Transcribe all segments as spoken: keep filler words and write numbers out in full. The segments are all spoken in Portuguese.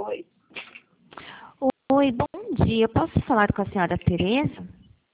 Oi. Oi, bom dia. Eu posso falar com a senhora Tereza?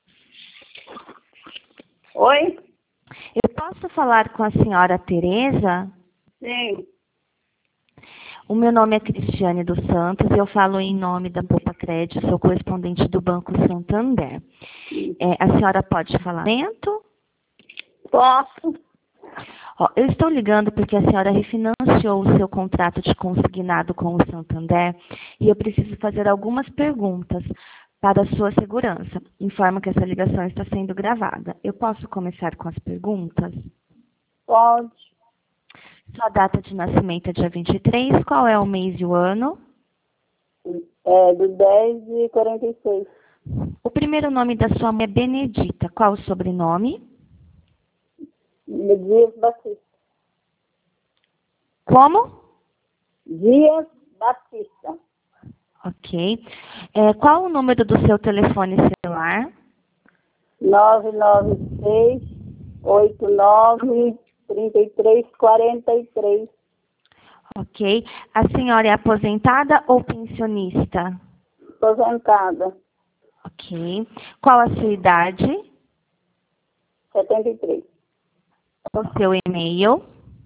Oi? Eu posso falar com a senhora Tereza? Sim. O meu nome é Cristiane dos Santos e eu falo em nome da Poupa Crédito, sou correspondente do Banco Santander. É, a senhora pode falar? Momento? Posso? Ó, eu estou ligando porque a senhora refinanciou o seu contrato de consignado com o Santander e eu preciso fazer algumas perguntas para a sua segurança. Informo que essa ligação está sendo gravada. Eu posso começar com as perguntas? Pode. Sua data de nascimento é dia vinte e três, qual é o mês e o ano? É do dez de quarenta e seis. O primeiro nome da sua mãe é Benedita, qual o sobrenome? Dias Batista. Como? Dias Batista. Ok. É, qual o número do seu telefone celular? nove nove seis, oito nove, três três quatro três. Ok. A senhora é aposentada ou pensionista? Aposentada. Ok. Qual a sua idade? setenta e três. O seu e-mail?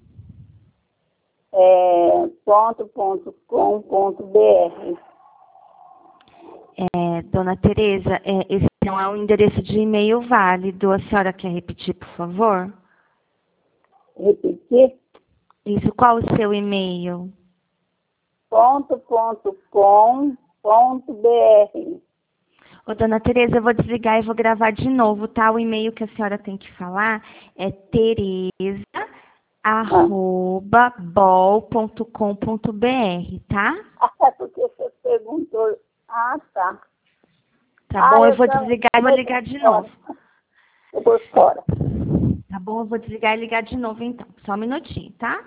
É, ponto, ponto, com, ponto, br. É, dona Tereza, é, esse não é um endereço de e-mail válido. A senhora quer repetir, por favor? Repetir? Isso, qual o seu e-mail? Ponto, ponto, com, ponto, br. Ô, dona Tereza, eu vou desligar e vou gravar de novo, tá? O e-mail que a senhora tem que falar é tereza arroba bol ponto com ponto br, tá? Ah, porque você perguntou. Ah, tá. Tá Ah, bom? Eu eu vou já desligar e vou eu ligar por de fora. novo. Eu por fora. Tá bom? Eu vou desligar e ligar de novo, então. Só um minutinho, tá?